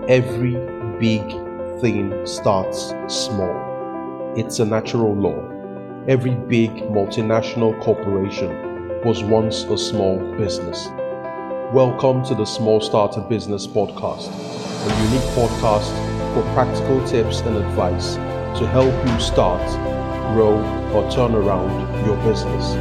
Every big thing starts small. It's a natural law. Every big multinational corporation was once a small business. Welcome to the Small Starter Business Podcast, a unique podcast for practical tips and advice to help you start, grow, or turn around your business.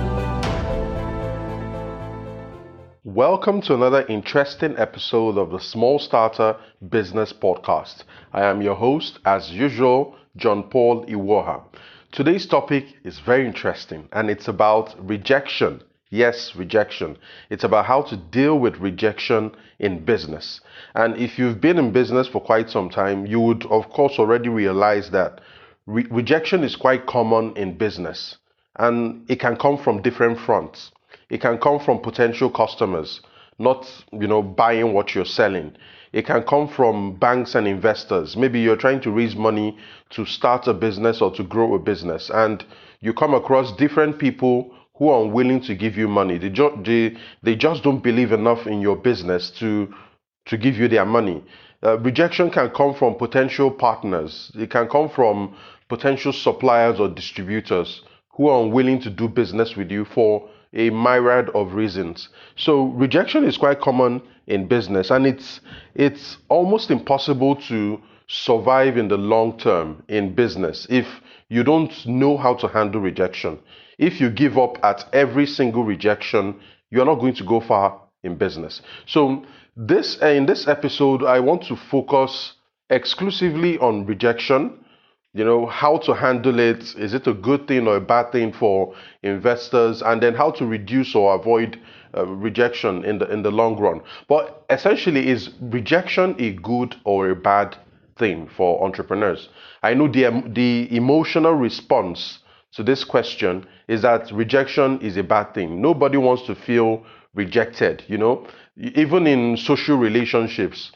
Welcome to another interesting episode of the Small Starter Business Podcast. I am your host, as usual, John Paul Iwoha. Today's topic is very interesting and it's about rejection. Yes, rejection. It's about how to deal with rejection in business. And if you've been in business for quite some time, you would of course already realize that rejection is quite common in business and it can come from different fronts. It can come from potential customers, not, buying what you're selling. It can come from banks and investors. Maybe you're trying to raise money to start a business or to grow a business, and you come across different people who are unwilling to give you money. They just don't believe enough in your business to give you their money. Rejection can come from potential partners. It can come from potential suppliers or distributors who are unwilling to do business with you for a myriad of reasons. So rejection is quite common in business, and it's almost impossible to survive in the long term in business if you don't know how to handle rejection. If you give up at every single rejection, you're not going to go far in business. So in this episode, I want to focus exclusively on rejection. How to handle it. Is it a good thing or a bad thing for investors? And then how to reduce or avoid rejection in the long run. But essentially, is rejection a good or a bad thing for entrepreneurs? I know the emotional response to this question is that rejection is a bad thing. Nobody wants to feel rejected. Even in social relationships,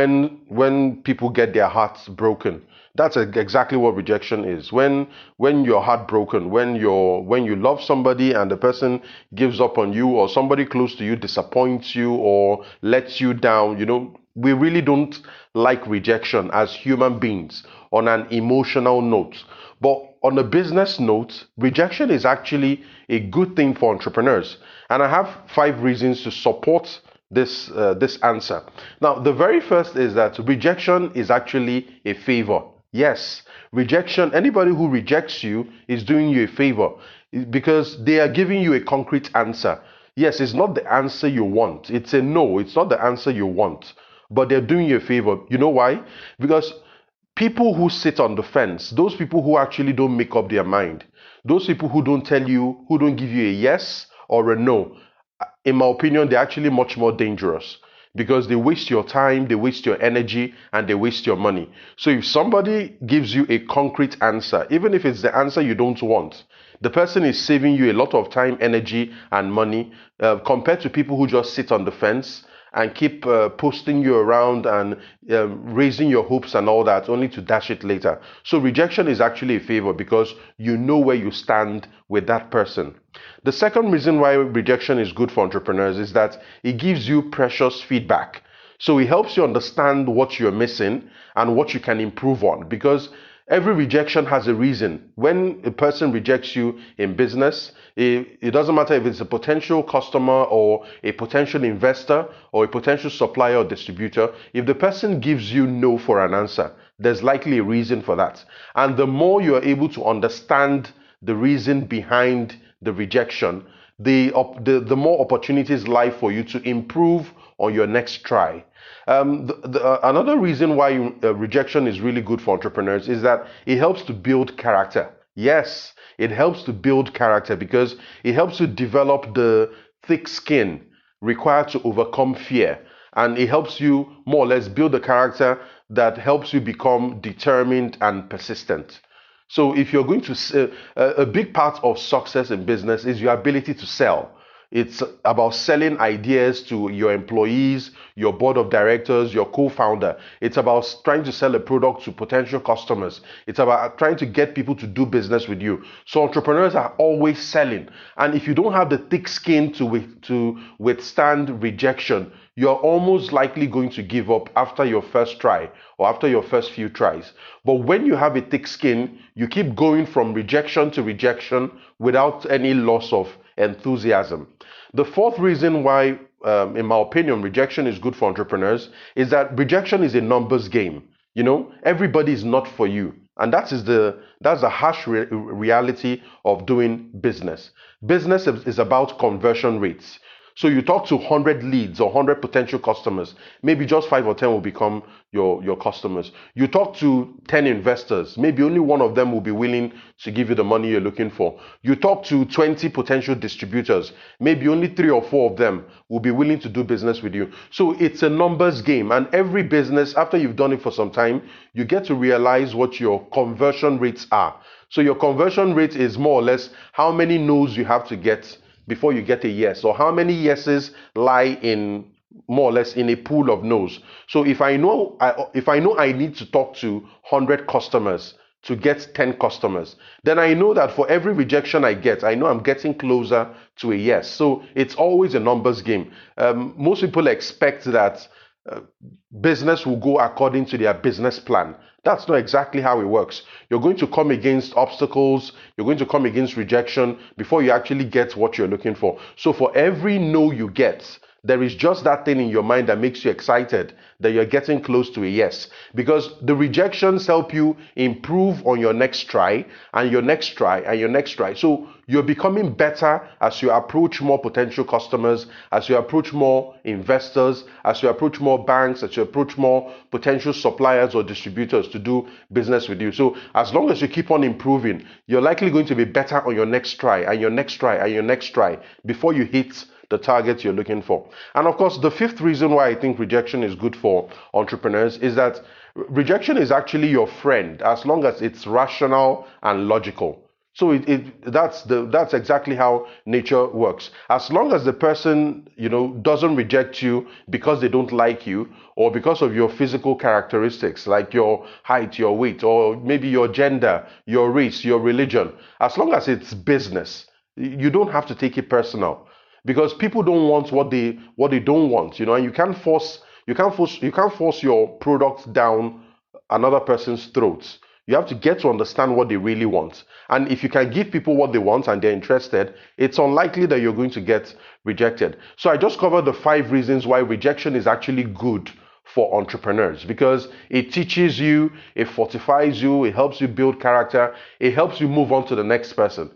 when people get their hearts broken, that's exactly what rejection is. When you're heartbroken, when you love somebody and the person gives up on you, or somebody close to you disappoints you or lets you down, we really don't like rejection as human beings on an emotional note. But on a business note, rejection is actually a good thing for entrepreneurs. And I have 5 reasons to support this answer. Now, the very first is that rejection is actually a favor. Yes, rejection, anybody who rejects you is doing you a favor because they are giving you a concrete answer. Yes, it's not the answer you want. It's a no, it's not the answer you want, but they're doing you a favor. You know why? Because people who sit on the fence, those people who actually don't make up their mind, those people who don't tell you, who don't give you a yes or a no, in my opinion, they're actually much more dangerous because they waste your time, they waste your energy, and they waste your money. So if somebody gives you a concrete answer, even if it's the answer you don't want, the person is saving you a lot of time, energy, and money compared to people who just sit on the fence and keep posting you around and raising your hopes and all that, only to dash it later. So rejection is actually a favor because you know where you stand with that person. The second reason why rejection is good for entrepreneurs is that it gives you precious feedback. So it helps you understand what you're missing and what you can improve on, because every rejection has a reason. When a person rejects you in business, it doesn't matter if it's a potential customer or a potential investor or a potential supplier or distributor. If the person gives you no for an answer, there's likely a reason for that. And the more you're able to understand the reason behind the rejection, the more opportunities lie for you to improve on your next try. Another reason why rejection is really good for entrepreneurs is that it helps to build character. Yes, it helps to build character because it helps to develop the thick skin required to overcome fear. And it helps you more or less build a character that helps you become determined and persistent. So if you're going to, a big part of success in business is your ability to sell. It's about selling ideas to your employees, your board of directors, your co-founder. It's about trying to sell a product to potential customers. It's about trying to get people to do business with you. So entrepreneurs are always selling. And if you don't have the thick skin to withstand rejection, you're almost likely going to give up after your first try or after your first few tries. But when you have a thick skin, you keep going from rejection to rejection without any loss of enthusiasm. The fourth reason why, in my opinion, rejection is good for entrepreneurs is that rejection is a numbers game. Everybody is not for you. And that's the harsh reality of doing business. Business is about conversion rates. So you talk to 100 leads or 100 potential customers, maybe just 5 or 10 will become your customers. You talk to 10 investors, maybe only one of them will be willing to give you the money you're looking for. You talk to 20 potential distributors, maybe only 3 or 4 of them will be willing to do business with you. So it's a numbers game, and every business, after you've done it for some time, you get to realize what your conversion rates are. So your conversion rate is more or less how many no's you have to get before you get a yes, or how many yeses lie in more or less in a pool of no's. So if I know I need to talk to 100 customers to get 10 customers, then I know that for every rejection I get, I know I'm getting closer to a yes. So it's always a numbers game. Most people expect that business will go according to their business plan. That's not exactly how it works. You're going to come against obstacles, you're going to come against rejection before you actually get what you're looking for. So for every no you get, there is just that thing in your mind that makes you excited that you're getting close to a yes. Because the rejections help you improve on your next try and your next try and your next try. So you're becoming better as you approach more potential customers, as you approach more investors, as you approach more banks, as you approach more potential suppliers or distributors to do business with you. So as long as you keep on improving, you're likely going to be better on your next try and your next try and your next try before you hit the target you're looking for. And of course, the fifth reason why I think rejection is good for entrepreneurs is that rejection is actually your friend as long as it's rational and logical. So that's exactly how nature works. As long as the person doesn't reject you because they don't like you or because of your physical characteristics like your height, your weight, or maybe your gender, your race, your religion, as long as it's business, you don't have to take it personal because people don't want what they don't want, and you can't force your product down another person's throats. You have to get to understand what they really want. And if you can give people what they want and they're interested, it's unlikely that you're going to get rejected. So I just covered the 5 reasons why rejection is actually good for entrepreneurs, because it teaches you, it fortifies you, it helps you build character, it helps you move on to the next person.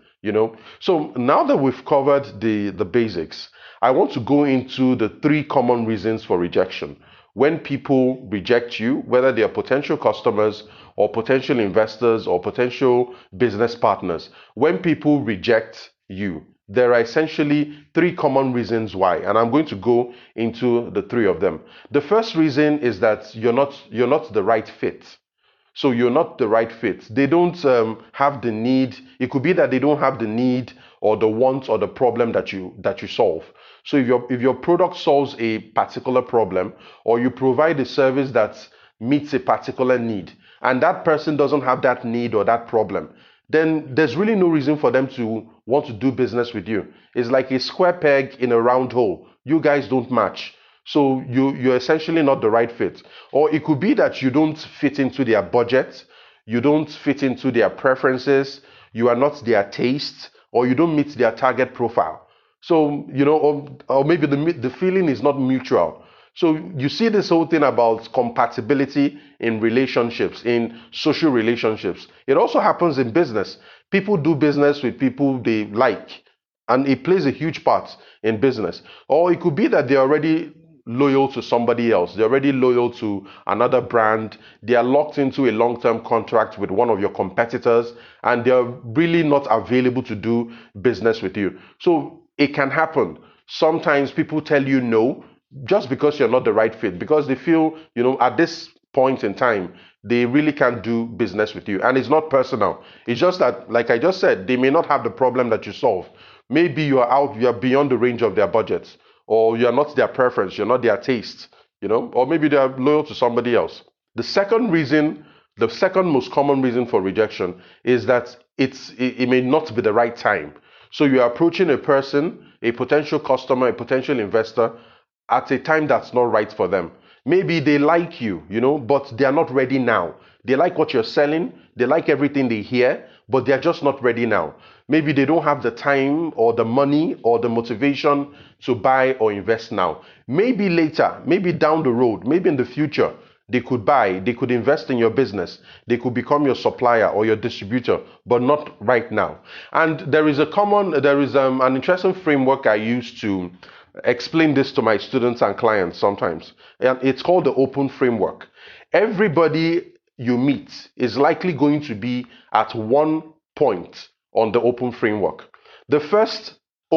So now that we've covered the basics, I want to go into the 3 common reasons for rejection. When people reject you, whether they are potential customers or potential investors or potential business partners, when people reject you, there are essentially 3 common reasons why, and I'm going to go into the 3 of them. The first reason is that you're not the right fit. So you're not the right fit. They don't have the need. It could be that they don't have the need or the want or the problem that you solve. So if your product solves a particular problem or you provide a service that meets a particular need and that person doesn't have that need or that problem, then there's really no reason for them to want to do business with you. It's like a square peg in a round hole. You guys don't match. So you're essentially not the right fit. Or it could be that you don't fit into their budget, you don't fit into their preferences, you are not their taste, or you don't meet their target profile. So, or maybe the feeling is not mutual. So you see this whole thing about compatibility in relationships, in social relationships. It also happens in business. People do business with people they like, and it plays a huge part in business. Or it could be that they're already loyal to somebody else. They're already loyal to another brand. They are locked into a long-term contract with one of your competitors, and they're really not available to do business with you. So it can happen. Sometimes people tell you no just because you're not the right fit, because they feel, at this point in time, they really can't do business with you. And it's not personal. It's just that, like I just said, they may not have the problem that you solve. Maybe you are beyond the range of their budget, or you're not their preference, you're not their taste, or maybe they're loyal to somebody else. The second reason, the second most common reason for rejection is that it may not be the right time. So you're approaching a person, a potential customer, a potential investor at a time that's not right for them. Maybe they like you, but they are not ready now. They like what you're selling, they like everything they hear, but they're just not ready now. Maybe they don't have the time or the money or the motivation to buy or invest now. Maybe later, maybe down the road, maybe in the future, they could buy, they could invest in your business, they could become your supplier or your distributor, but not right now. And there is an interesting framework I use to explain this to my students and clients sometimes. And it's called the open framework. Everybody you meet is likely going to be at one point on the open framework. The first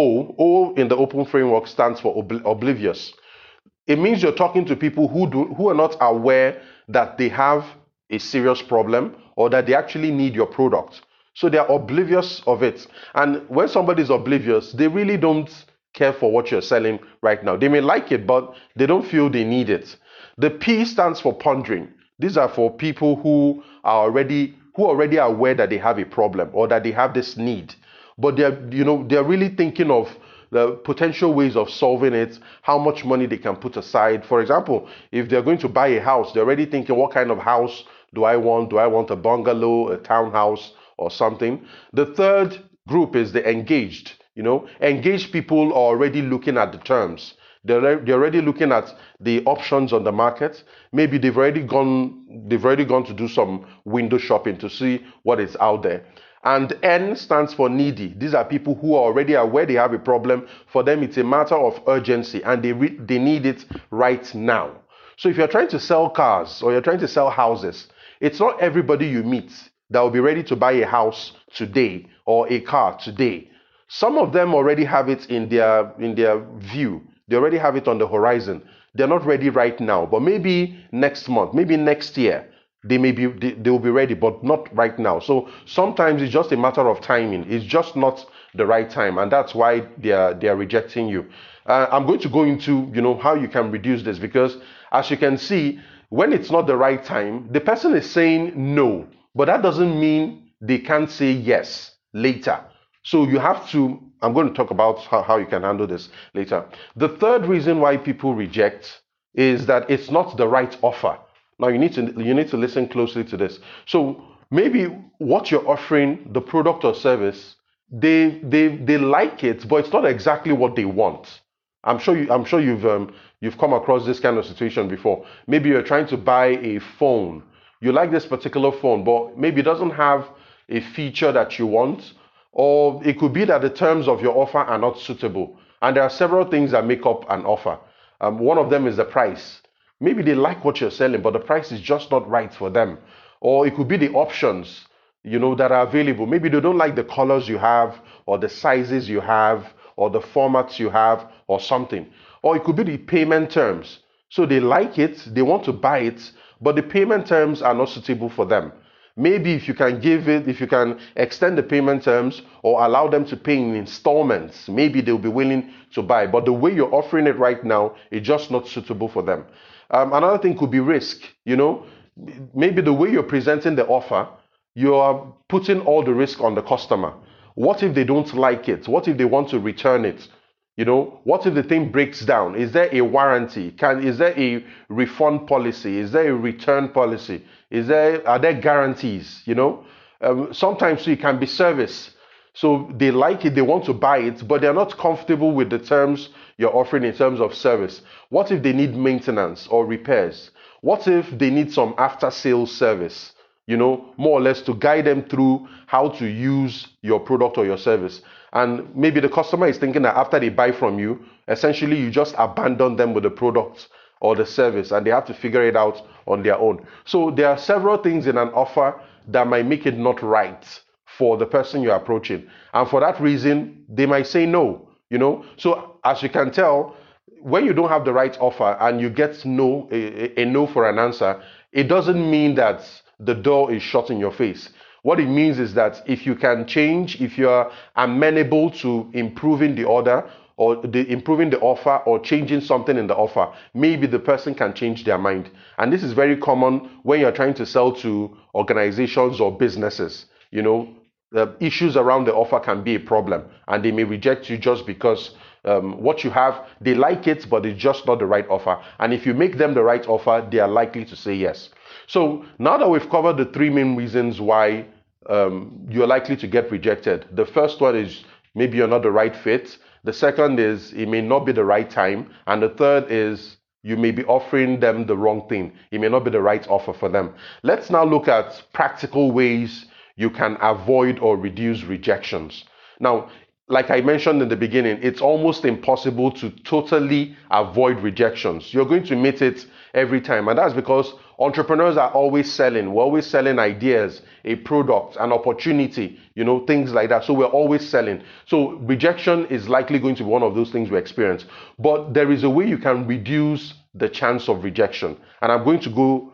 O in the open framework stands for oblivious. It means you're talking to people who are not aware that they have a serious problem or that they actually need your product. So they are oblivious of it. And when somebody is oblivious, they really don't care for what you're selling right now. They may like it, but they don't feel they need it. The P stands for pondering. These are for people who are already aware that they have a problem or that they have this need, but they're really thinking of the potential ways of solving it, how much money they can put aside. For example, if they're going to buy a house, they're already thinking, what kind of house do I want? Do I want a bungalow, a townhouse, or something? The third group is the engaged. Engaged people are already looking at the terms. They're already looking at the options on the market. Maybe they've already gone to do some window shopping to see what is out there. And N stands for needy. These are people who are already aware they have a problem. For them, it's a matter of urgency and they need it right now. So if you're trying to sell cars or you're trying to sell houses, it's not everybody you meet that will be ready to buy a house today or a car today. Some of them already have it in their view. They already have it on the horizon. They're not ready right now, but maybe next month, maybe next year, they will be ready, but not right now. So sometimes it's just a matter of timing. It's just not the right time, and that's why they are rejecting you. I'm going to go into how you can reduce this, because as you can see, when it's not the right time, the person is saying no, but that doesn't mean they can't say yes later. So you have to, I'm going to talk about how you can handle this later. The third reason why people reject is that it's not the right offer. Now you need to listen closely to this. So maybe what you're offering, the product or service, they like it, but it's not exactly what they want. I'm sure you've come across this kind of situation before. Maybe you're trying to buy a phone. You like this particular phone, but maybe it doesn't have a feature that you want, or it could be that the terms of your offer are not suitable. And there are several things that make up an offer. One of them is the price. Maybe they like what you're selling, but the price is just not right for them. Or it could be the options, that are available. Maybe they don't like the colors you have, or the sizes you have, or the formats you have, or something. Or it could be the payment terms. So they like it, they want to buy it, but the payment terms are not suitable for them. Maybe if you can extend the payment terms or allow them to pay in installments, maybe they'll be willing to buy. But the way you're offering it right now is just not suitable for them. Another thing could be risk. Maybe the way you're presenting the offer, you are putting all the risk on the customer. What if they don't like it? What if they want to return it? What if the thing breaks down? Is there a warranty? Is there a refund policy? Is there a return policy? Are there guarantees? Sometimes it can be service. So they like it, they want to buy it, but they're not comfortable with the terms you're offering in terms of service. What if they need maintenance or repairs? What if they need some after sales service? More or less to guide them through how to use your product or your service. And maybe the customer is thinking that after they buy from you, essentially you just abandon them with the product or the service, and they have to figure it out on their own. So there are several things in an offer that might make it not right for the person you're approaching. And for that reason, they might say no. So as you can tell, when you don't have the right offer and you get no, a no for an answer, it doesn't mean that the door is shut in your face. What it means is that if you can change, if you're amenable to improving the order or improving the offer or changing something in the offer, maybe the person can change their mind. And this is very common when you're trying to sell to organizations or businesses. The issues around the offer can be a problem, and they may reject you just because what you have, they like it, but it's just not the right offer. And if you make them the right offer, they are likely to say yes. So now that we've covered the three main reasons why you're likely to get rejected, the first one is maybe you're not the right fit. The second is it may not be the right time. And the third is you may be offering them the wrong thing. It may not be the right offer for them. Let's now look at practical ways you can avoid or reduce rejections. Now, like I mentioned in the beginning, it's almost impossible to totally avoid rejections. You're going to meet it every time. And that's because entrepreneurs are always selling. We're always selling ideas, a product, an opportunity, things like that. So we're always selling. So rejection is likely going to be one of those things we experience. But there is a way you can reduce the chance of rejection. And I'm going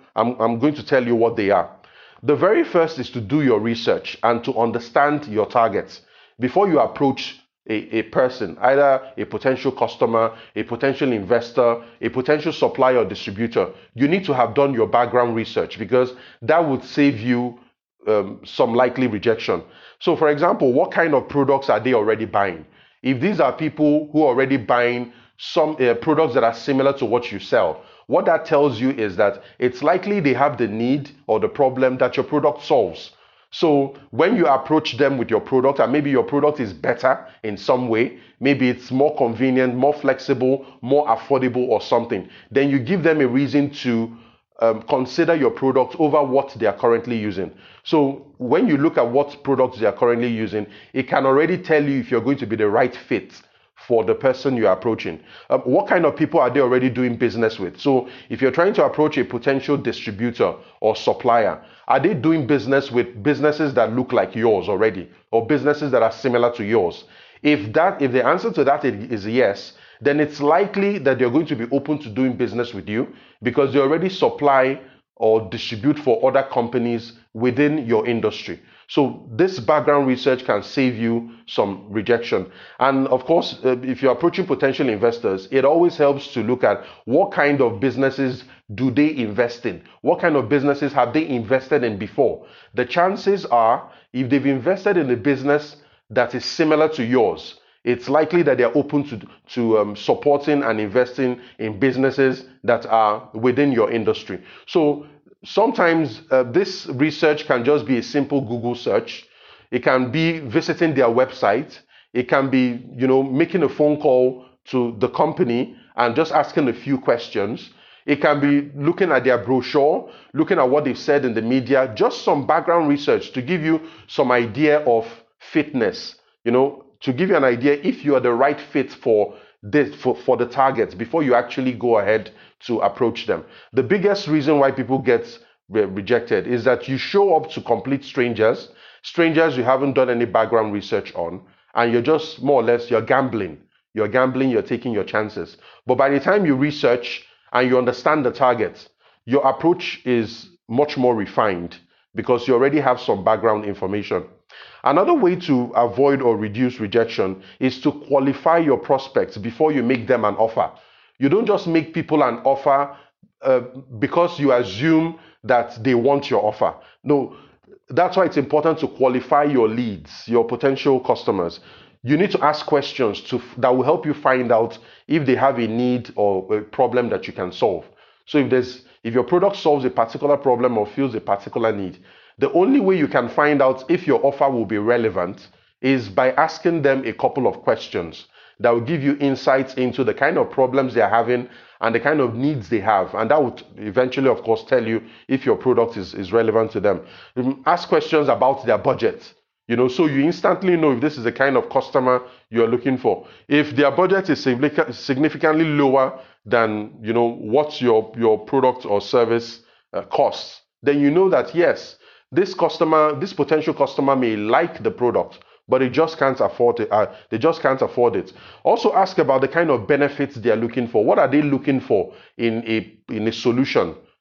to tell you what they are. The very first is to do your research and to understand your targets. Before you approach a person, either a potential customer, a potential investor, a potential supplier or distributor, you need to have done your background research, because that would save you some likely rejection. So for example, what kind of products are they already buying? If these are people who are already buying some products that are similar to what you sell, what that tells you is that it's likely they have the need or the problem that your product solves. So when you approach them with your product, and maybe your product is better in some way, maybe it's more convenient, more flexible, more affordable or something, then you give them a reason to consider your product over what they are currently using. So when you look at what products they are currently using, it can already tell you if you're going to be the right fit for the person you're approaching. What kind of people are they already doing business with? So if you're trying to approach a potential distributor or supplier, are they doing business with businesses that look like yours already, or businesses that are similar to yours? If the answer to that is yes, then it's likely that they're going to be open to doing business with you, because they already supply or distribute for other companies within your industry. So this background research can save you some rejection. And of course, if you're approaching potential investors, it always helps to look at what kind of businesses do they invest in? What kind of businesses have they invested in before? The chances are, if they've invested in a business that is similar to yours, it's likely that they're open to supporting and investing in businesses that are within your industry. So sometimes this research can just be a simple Google search. It can be visiting their website. It can be, making a phone call to the company and just asking a few questions. It can be looking at their brochure, looking at what they've said in the media, just some background research to give you some idea of fitness, to give you an idea if you are the right fit for the targets before you actually go ahead to approach them. The biggest reason why people get rejected is that you show up to complete strangers you haven't done any background research on, and you're just more or less, you're gambling, you're taking your chances. But by the time you research and you understand the targets, your approach is much more refined because you already have some background information. Another way to avoid or reduce rejection is to qualify your prospects before you make them an offer. You don't just make people an offer because you assume that they want your offer. No, that's why it's important to qualify your leads, your potential customers. You need to ask questions that will help you find out if they have a need or a problem that you can solve. So if your product solves a particular problem or fills a particular need, the only way you can find out if your offer will be relevant is by asking them a couple of questions that will give you insights into the kind of problems they are having and the kind of needs they have. And that would eventually, of course, tell you if your product is relevant to them. Ask questions about their budget, so you instantly know if this is the kind of customer you're looking for. If their budget is significantly lower than, what your product or service costs, then you know that, yes, this potential customer may like the product, but they just can't afford it. Also ask about the kind of benefits they are looking for. What are they looking for in a solution?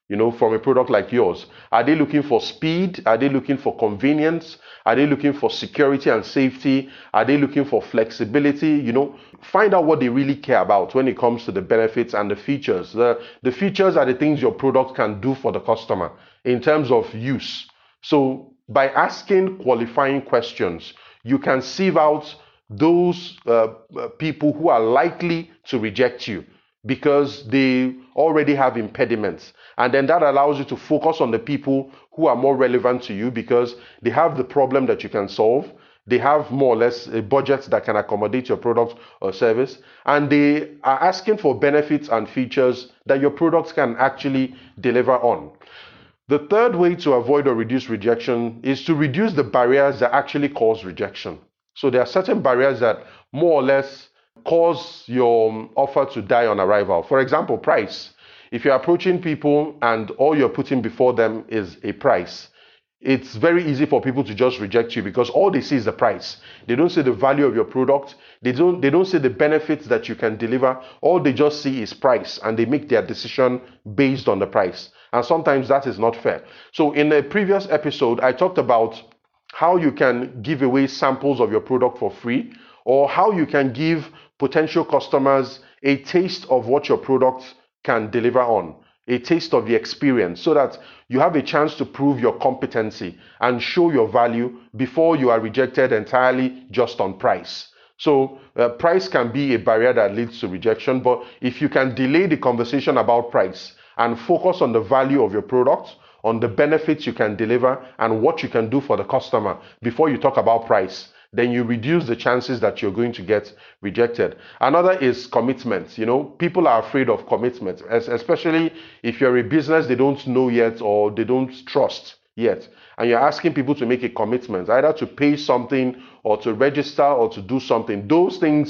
from a product like yours? Are they looking for speed? Are they looking for convenience? Are they looking for security and safety? Are they looking for flexibility? Find out what they really care about when it comes to the benefits and the features. The features are the things your product can do for the customer in terms of use. So by asking qualifying questions, you can sieve out those people who are likely to reject you because they already have impediments. And then that allows you to focus on the people who are more relevant to you because they have the problem that you can solve. They have more or less a budget that can accommodate your product or service. And they are asking for benefits and features that your products can actually deliver on. The third way to avoid or reduce rejection is to reduce the barriers that actually cause rejection. So there are certain barriers that more or less cause your offer to die on arrival. For example, price. If you're approaching people and all you're putting before them is a price, it's very easy for people to just reject you because all they see is the price. They don't see the value of your product. They don't see the benefits that you can deliver. All they just see is price, and they make their decision based on the price. And sometimes that is not fair. So in a previous episode, I talked about how you can give away samples of your product for free, or how you can give potential customers a taste of what your product can deliver on, a taste of the experience, so that you have a chance to prove your competency and show your value before you are rejected entirely just on price. So price can be a barrier that leads to rejection, but if you can delay the conversation about price and focus on the value of your product, on the benefits you can deliver and what you can do for the customer before you talk about price, then you reduce the chances that you're going to get rejected. Another is commitment. People are afraid of commitment, especially if you're a business they don't know yet or they don't trust yet. And you're asking people to make a commitment, either to pay something or to register or to do something. Those things,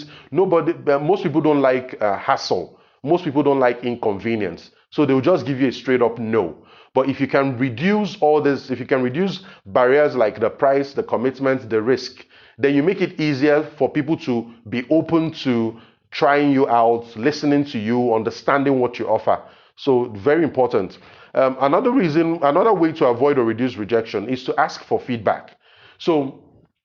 most people don't like hassle. Most people don't like inconvenience. So they'll just give you a straight up no. But if you can reduce all this, if you can reduce barriers like the price, the commitment, the risk, then you make it easier for people to be open to trying you out, listening to you, understanding what you offer. So very important. Another way to avoid or reduce rejection is to ask for feedback. So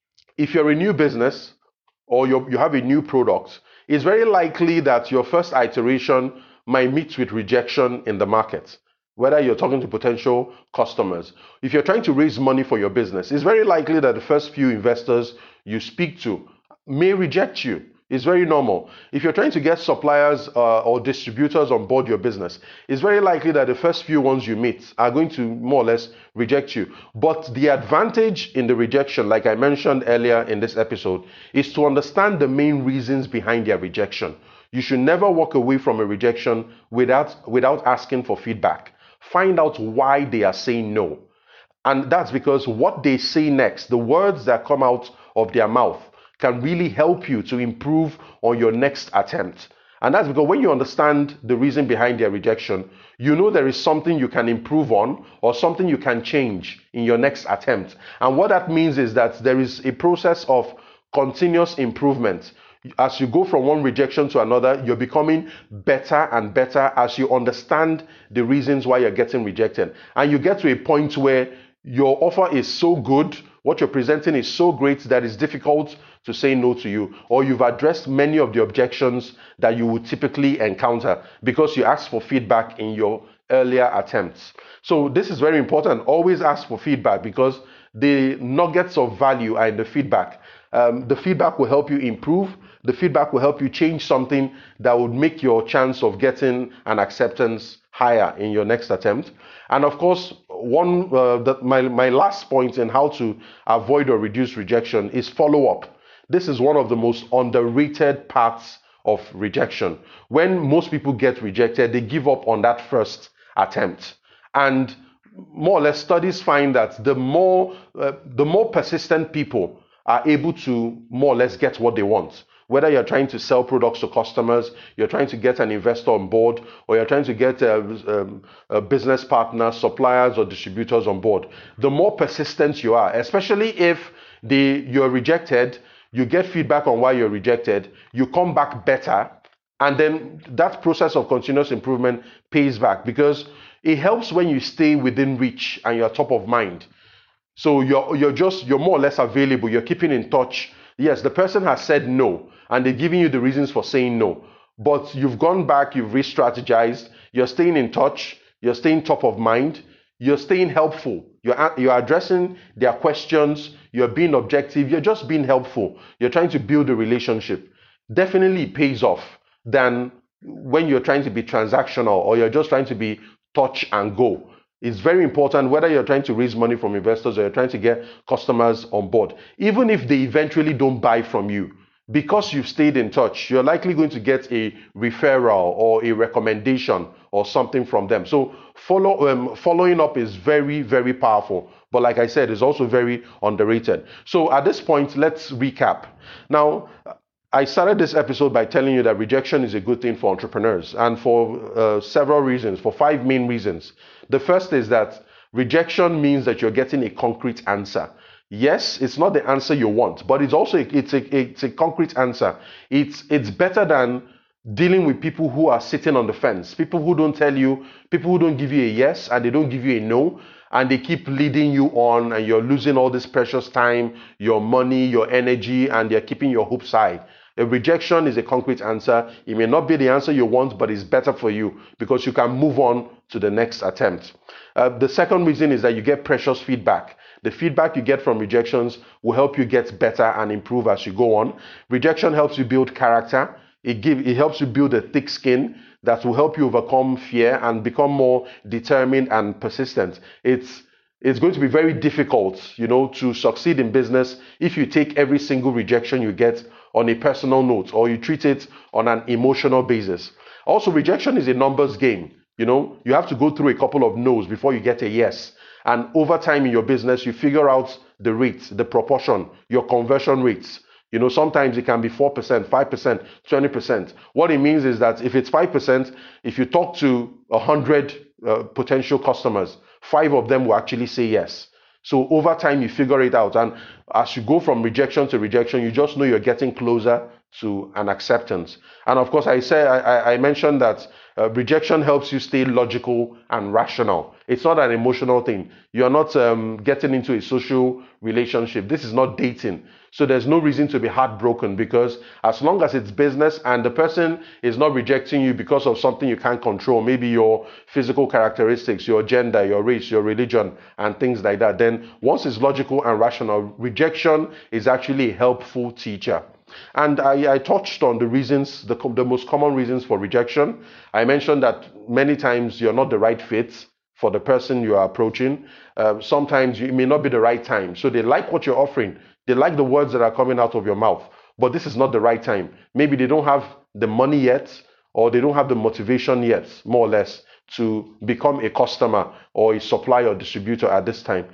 if you're a new business or you have a new product, it's very likely that your first iteration might meet with rejection in the market. Whether you're talking to potential customers, if you're trying to raise money for your business, it's very likely that the first few investors you speak to may reject you. It's very normal. If you're trying to get suppliers or distributors on board your business, it's very likely that the first few ones you meet are going to more or less reject you. But the advantage in the rejection, like I mentioned earlier in this episode, is to understand the main reasons behind their rejection. You should never walk away from a rejection without asking for feedback. Find out why they are saying no. And that's because what they say next, the words that come out of their mouth, can really help you to improve on your next attempt. And that's because when you understand the reason behind their rejection, you know there is something you can improve on or something you can change in your next attempt. And what that means is that there is a process of continuous improvement. As you go from one rejection to another, you're becoming better and better as you understand the reasons why you're getting rejected. And you get to a point where your offer is so good, what you're presenting is so great that it's difficult to say no to you, or you've addressed many of the objections that you would typically encounter because you asked for feedback in your earlier attempts. So this is very important. Always ask for feedback because the nuggets of value are in the feedback. The feedback will help you improve. The feedback will help you change something that would make your chance of getting an acceptance higher in your next attempt. And of course, my last point in how to avoid or reduce rejection is follow-up. This is one of the most underrated parts of rejection. When most people get rejected, they give up on that first attempt. And more or less, studies find that the more persistent people are able to more or less get what they want. Whether you're trying to sell products to customers, you're trying to get an investor on board, or you're trying to get a business partner, suppliers, or distributors on board, the more persistent you are, especially if you're rejected, you get feedback on why you're rejected, you come back better, and then that process of continuous improvement pays back because It helps when you stay within reach and you're top of mind. So you're more or less available. You're keeping in touch. Yes, the person has said no, and they're giving you the reasons for saying no. But you've gone back, you've re-strategized. You're staying in touch. You're staying top of mind. You're staying helpful. You're addressing their questions. You're being objective. You're just being helpful. You're trying to build a relationship. Definitely it pays off than when you're trying to be transactional or you're just trying to be touch and go. It's very important whether you're trying to raise money from investors or you're trying to get customers on board. Even if they eventually don't buy from you, because you've stayed in touch, you're likely going to get a referral or a recommendation or something from them. So following up is very, very powerful. But like I said, it's also very underrated. So at this point, let's recap. Now, I started this episode by telling you that rejection is a good thing for entrepreneurs, and for several reasons, for 5 main reasons. The first is that rejection means that you're getting a concrete answer. Yes, it's not the answer you want, but it's also it's a concrete answer. It's better than dealing with people who are sitting on the fence, people who don't tell you, people who don't give you a yes and they don't give you a no, and they keep leading you on, and you're losing all this precious time, your money, your energy, and they're keeping your hopes high. A rejection is a concrete answer. It may not be the answer you want, but it's better for you because you can move on to the next attempt. The second reason is that you get precious feedback. The feedback you get from rejections will help you get better and improve as you go on. Rejection helps you build character. It helps you build a thick skin that will help you overcome fear and become more determined and persistent. It's going to be very difficult, to succeed in business if you take every single rejection you get on a personal note or you treat it on an emotional basis. Also, rejection is a numbers game. You have to go through a couple of no's before you get a yes. And over time in your business, you figure out the rates, the proportion, your conversion rates. Sometimes it can be 4%, 5%, 20%. What it means is that if it's 5%, if you talk to 100 potential customers, 5 of them will actually say yes. So over time, you figure it out. And as you go from rejection to rejection, you just know you're getting closer to an acceptance. And of course, I mentioned that rejection helps you stay logical and rational. It's not an emotional thing. You're not getting into a social relationship. This is not dating. So there's no reason to be heartbroken, because as long as it's business and the person is not rejecting you because of something you can't control, maybe your physical characteristics, your gender, your race, your religion, and things like that, then once it's logical and rational, rejection is actually a helpful teacher. And I touched on the reasons, the most common reasons for rejection. I mentioned that many times you're not the right fit for the person you are approaching. Sometimes it may not be the right time. So they like what you're offering. They like the words that are coming out of your mouth, but this is not the right time. Maybe they don't have the money yet, or they don't have the motivation yet, more or less, to become a customer or a supplier or distributor at this time.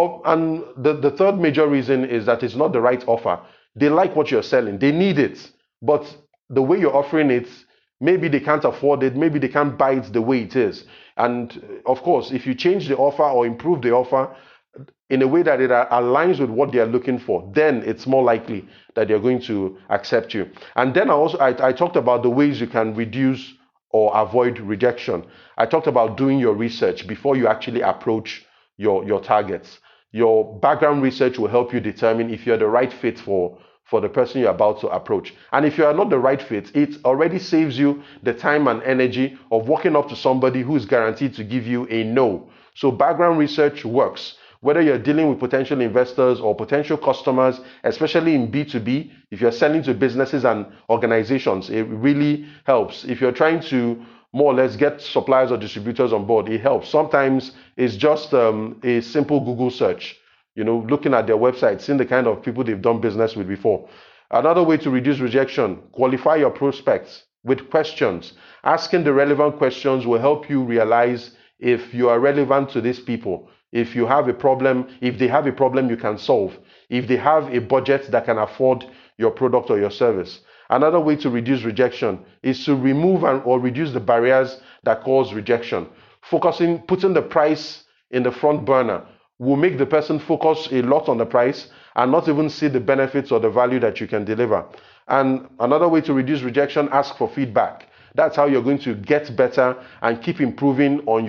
And the third major reason is that it's not the right offer. They like what you're selling. They need it, but the way you're offering it, maybe they can't afford it. Maybe they can't buy it the way it is. And of course, if you change the offer or improve the offer in a way that it aligns with what they are looking for, then it's more likely that they're going to accept you. And then I talked about the ways you can reduce or avoid rejection. I talked about doing your research before you actually approach your targets. Your background research will help you determine if you're the right fit for the person you're about to approach. And if you are not the right fit, it already saves you the time and energy of walking up to somebody who is guaranteed to give you a no. So background research works. Whether you're dealing with potential investors or potential customers, especially in B2B, if you're selling to businesses and organizations, it really helps. If you're trying to more or less get suppliers or distributors on board, it helps. Sometimes it's just a simple Google search, looking at their website, seeing the kind of people they've done business with before. Another way to reduce rejection: qualify your prospects with questions. Asking the relevant questions will help you realize if you are relevant to these people. If you have a problem, if they have a problem you can solve, if they have a budget that can afford your product or your service. Another way to reduce rejection is to remove or reduce the barriers that cause rejection. Putting the price in the front burner will make the person focus a lot on the price and not even see the benefits or the value that you can deliver. And another way to reduce rejection: ask for feedback. That's how you're going to get better and keep improving on your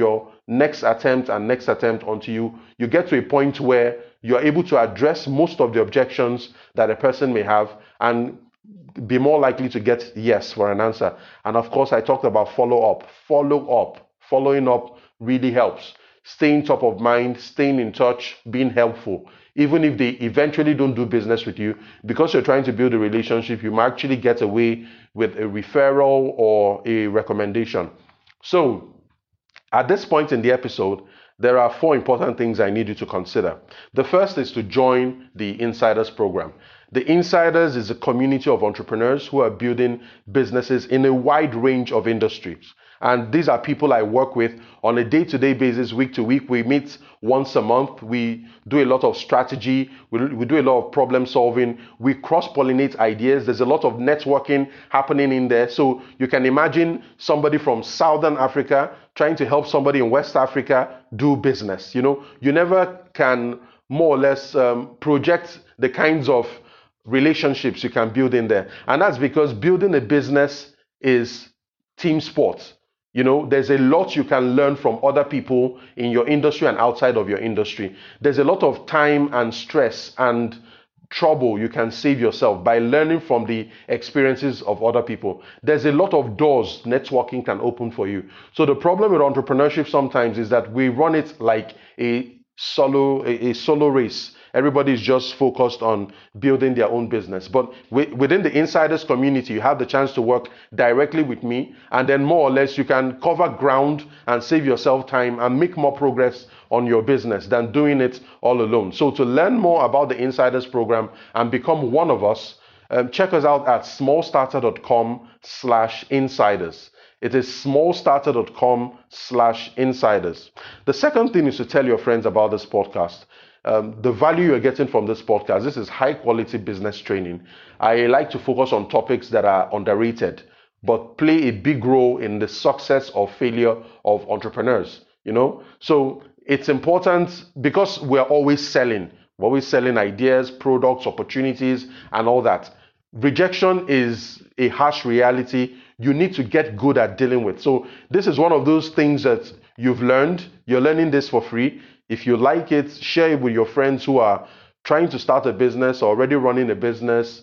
next attempt and next attempt until you get to a point where you're able to address most of the objections that a person may have and be more likely to get yes for an answer. And of course, I talked about follow-up. Following up really helps. Staying top of mind, staying in touch, being helpful. Even if they eventually don't do business with you, because you're trying to build a relationship, you might actually get away with a referral or a recommendation. So, at this point in the episode, there are 4 important things I need you to consider. The first is to join the Insiders program. The Insiders is a community of entrepreneurs who are building businesses in a wide range of industries. And these are people I work with on a day-to-day basis, week to week. We meet once a month. We do a lot of strategy. We do a lot of problem solving. We cross-pollinate ideas. There's a lot of networking happening in there. So you can imagine somebody from Southern Africa trying to help somebody in West Africa do business. You never can more or less project the kinds of relationships you can build in there. And that's because building a business is team sport. There's a lot you can learn from other people in your industry and outside of your industry. There's a lot of time and stress and trouble you can save yourself by learning from the experiences of other people. There's a lot of doors networking can open for you. So the problem with entrepreneurship sometimes is that we run it like a solo race. Everybody's just focused on building their own business. But within the Insiders community, you have the chance to work directly with me, and then more or less you can cover ground and save yourself time and make more progress on your business than doing it all alone. So to learn more about the Insiders program and become one of us, check us out at smallstarter.com/insiders. It is smallstarter.com/insiders. The second thing is to tell your friends about this podcast. The value you're getting from this podcast, this is high quality business training. I like to focus on topics that are underrated, but play a big role in the success or failure of entrepreneurs. So it's important because we're always selling. We're always selling ideas, products, opportunities, and all that. Rejection is a harsh reality you need to get good at dealing with. So this is one of those things that you've learned. You're learning this for free. If you like it, share it with your friends who are trying to start a business or already running a business,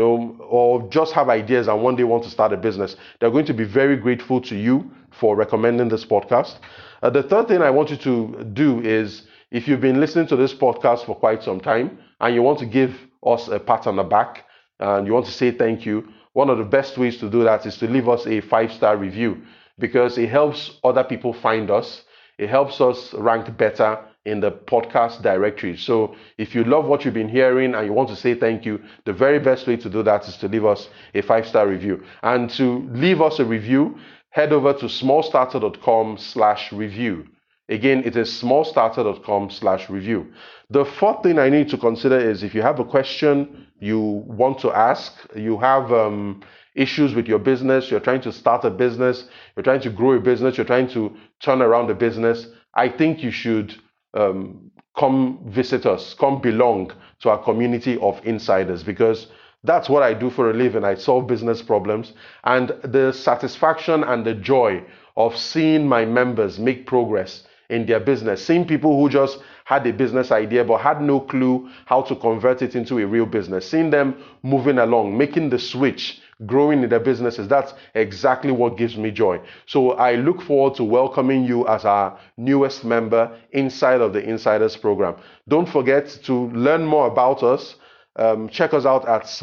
or just have ideas and one day want to start a business. They're going to be very grateful to you for recommending this podcast. The third thing I want you to do is, if you've been listening to this podcast for quite some time and you want to give us a pat on the back and you want to say thank you, one of the best ways to do that is to leave us a 5-star review, because it helps other people find us. It helps us rank better in the podcast directory. So if you love what you've been hearing and you want to say thank you, the very best way to do that is to leave us a 5-star review. And to leave us a review, head over to smallstarter.com/review. Again, it is smallstarter.com/review. The fourth thing I need to consider is, if you have a question you want to ask, you have issues with your business, you're trying to start a business, you're trying to grow a business, you're trying to turn around a business, I think you should come visit us, come belong to our community of insiders, because that's what I do for a living. I solve business problems, and the satisfaction and the joy of seeing my members make progress in their business, seeing people who just had a business idea but had no clue how to convert it into a real business, seeing them moving along, making the switch, growing in their businesses, that's exactly what gives me joy. So I look forward to welcoming you as our newest member inside of the Insiders program. Don't forget to learn more about us. Check us out at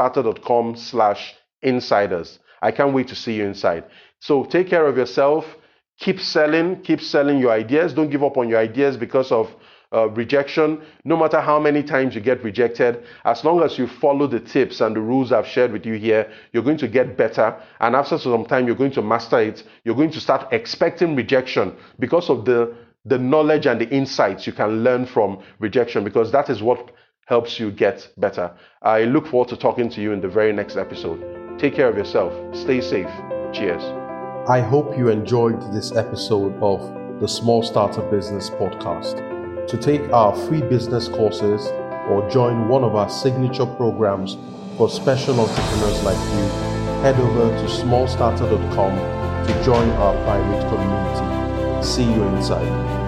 smallstarter.com/insiders. I can't wait to see you inside. So take care of yourself. Keep selling your ideas. Don't give up on your ideas because of rejection. No matter how many times you get rejected, as long as you follow the tips and the rules I've shared with you here, you're going to get better. And after some time, you're going to master it. You're going to start expecting rejection because of the knowledge and the insights you can learn from rejection, because that is what helps you get better. I look forward to talking to you in the very next episode. Take care of yourself. Stay safe. Cheers. I hope you enjoyed this episode of the Small Starter Business Podcast. To take our free business courses or join one of our signature programs for special entrepreneurs like you, head over to smallstarter.com to join our private community. See you inside.